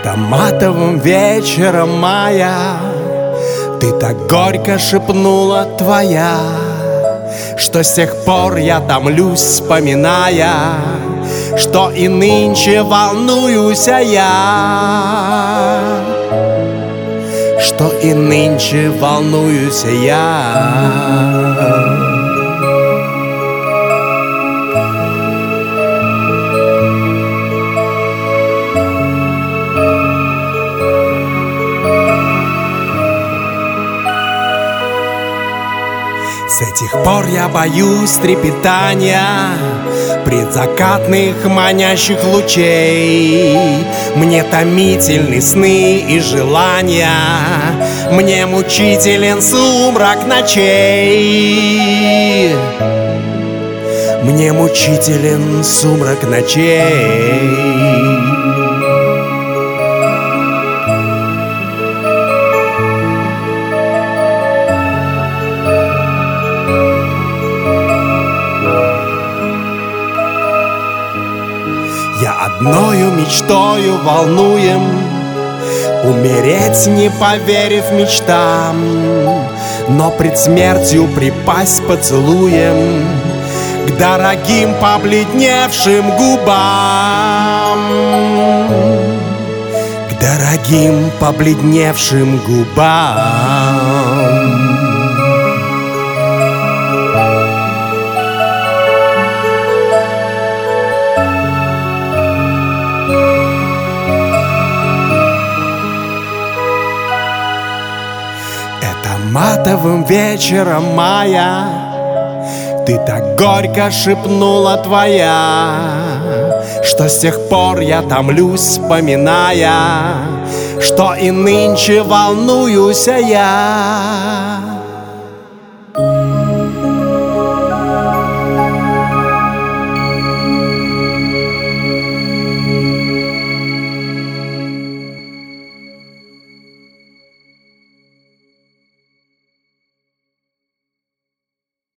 Это матовым вечером мая ты так горько шепнула твоя, что с тех пор я томлюсь, вспоминая, что и нынче волнуюсь я, что и нынче волнуюсь я. С этих пор я боюсь трепетания предзакатных манящих лучей. Мне томительны сны и желания, мне мучителен сумрак ночей, мне мучителен сумрак ночей. Я одною мечтою волнуем умереть, не поверив мечтам, но пред смертью припасть поцелуем к дорогим побледневшим губам, к дорогим побледневшим губам. Матовым вечером мая ты так горько шепнула твоя, что с тех пор я томлюсь, вспоминая, что и нынче волнуюсь я.